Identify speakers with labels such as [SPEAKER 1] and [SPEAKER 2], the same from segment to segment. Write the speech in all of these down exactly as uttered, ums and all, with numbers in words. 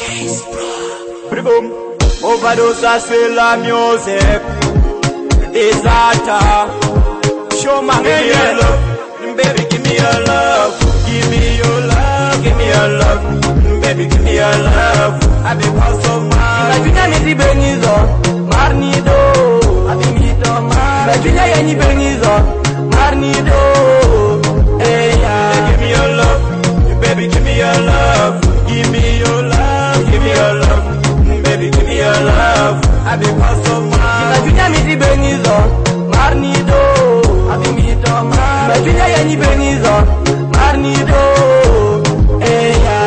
[SPEAKER 1] Boom. Overdose, I feel la music. Disaster. Show my give me your love, baby, give me your love, give me your love, give me your love, baby, give me your love. I be called so much. Bajunya ni bengizo, marnido. I be mito mar. Bajunya yani bengizo, marnido. Hey yeah. Give me your love, baby, give me your love, give me your love, give me your love, baby, give me your love. I be called so much. Bajunya ni bengizo, marnido. Bajunya yani bengizo, marnido. Eya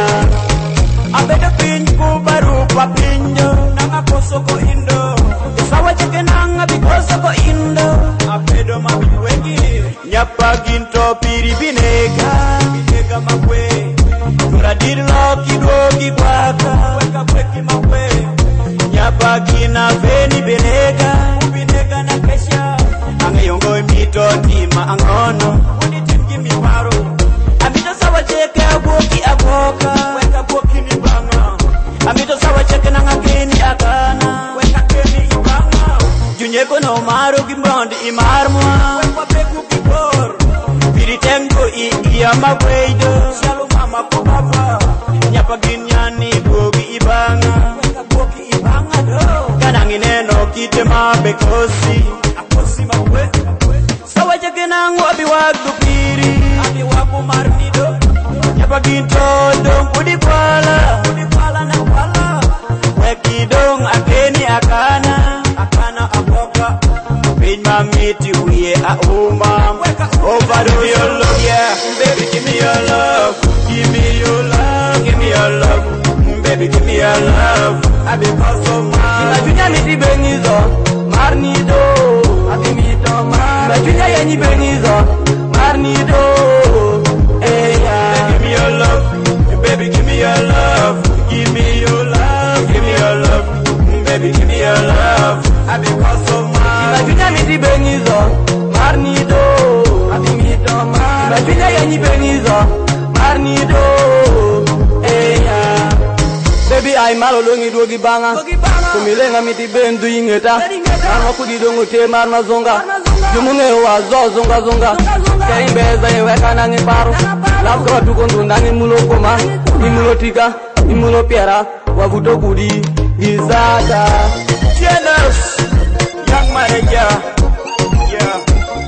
[SPEAKER 1] abeda pin ku baru papinjo nanga kosoko indo sawa cheke nanga bikosoko indo abedo mabiwengi nyapa ginto piri bineka bineka makwe turadiri loki dogi kwaka weka kweki makwe nyapa gina veni beneka ubineka na kesha angeyongo mito tima angono unitimgi miparo amito sawa cheke aboki aboka weka boki ni banga amito sawa cheke nanga keni akana weka keni ibanga junyeko no maro gimbondi imarmwa weka peku kibor piritengo i iya magweido shalo mama kubaba nyapa ginyani bogi ibanga weka boki ibanga do kanangi neno kite mabekosi akosi magwe sawa cheke nangu abi wagu piri abi wagu marnido nyapa ginto dong udi pala udi pala na pala weki dong akeni akana akana aboka bin mamiti uye a uma overdose your love yeah baby give me your love give me your love give me your love baby give me your love I be called so much bajunya ni bengizo marnido abi mito mar bajunya yani bengizo marnido. Hey yeah give me your love baby give me your love give me your love give me your love baby give me your love I be called so much bajunya ni bengizo marnido abi mito mar bajunya yani bengizo marnido. Hey yeah baby I malo longi dogi banga kumilenga miti bendu ingeta Nanga kudi dongo te marna zonga Jumunge wa zo zonga zonga Kaimbeza yeweka nangi paru Labkwa tukondu nangi mulo koma Imulo tika, imulo piara Wavuto kudi, gizada Cheers, young manager Yeah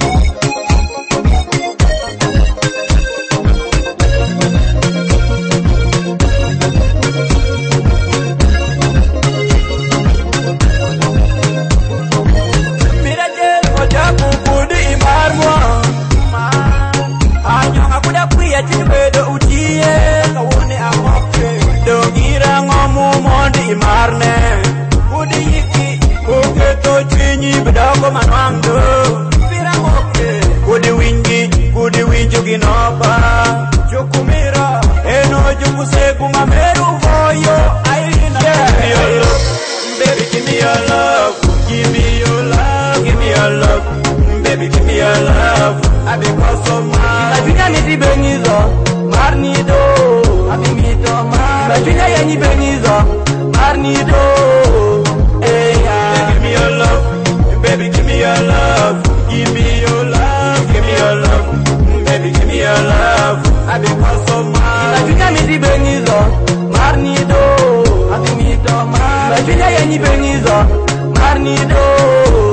[SPEAKER 1] Marne, udi yiki, uke to chini bedago manwando. Pira moke, udi wingi, udi winju ginopa. Chukumira, eno juku seku mameru hoyo. Aina, give me your love, baby, give me your love, give me your love, give me your love, baby, give me your love. I be called so much. Bajunya ni bengizo, marnido, abi mito mar. Bajunya yani bengizo. Marnido, hey yeah. Give me your love, baby, give me your love, give me your love, give me your love, baby, give me your love. I be called so much. Bajunya ni bengizo, marnido, abi mito mar. Bajunya yani bengizo, marnido.